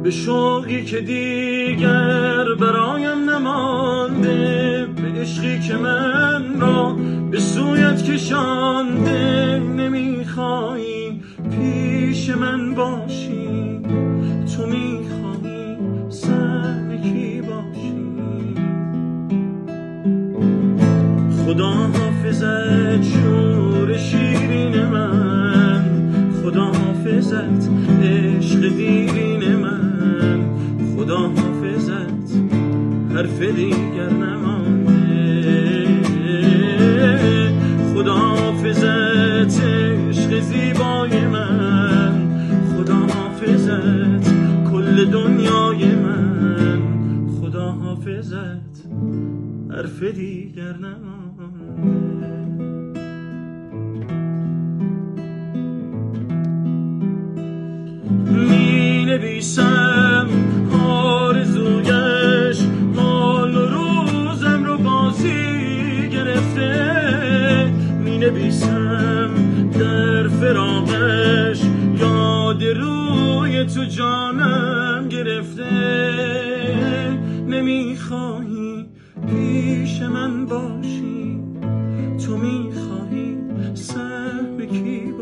به شوقی که دیگر برایم نمانده، به عشقی که من را به سویت کشانده. نمیخوایی پیش من باشی، تو میخوایی سهم کی باشی. خدا حافظت شور شیرین من، خدا حافظت عشق دیرین من، خدا حافظت حرف دیگر نمانده. خدا حافظت عشق زیبای من، خدا حافظت کل دنیای من، خدا حافظت حرف دیگر نمانده. می نویسم آرزویش حال و روزم رو بازی گرفته، می نویسم در فراقش یاد روی تو جانم گرفته. نمیخوایی پیش من باشی، تو میخوایی